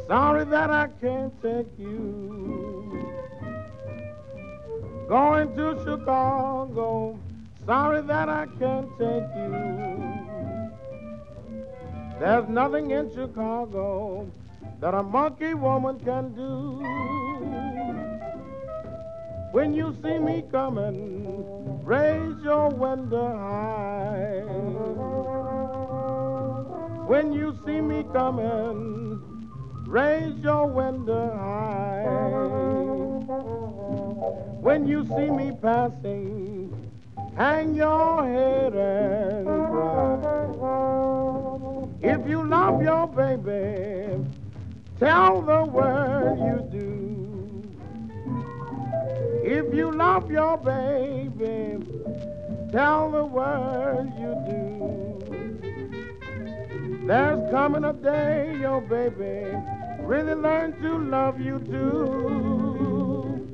Sorry that I can't take you. Going to Chicago. Sorry that I can't take you. There's nothing in Chicago that a monkey woman can do. When you see me coming, raise your window high. When you see me coming, raise your window high. When you see me passing, hang your head and cry. If you love your baby, tell the world you do. If you love your baby, tell the world you do. There's coming a day your baby really learn to love you too.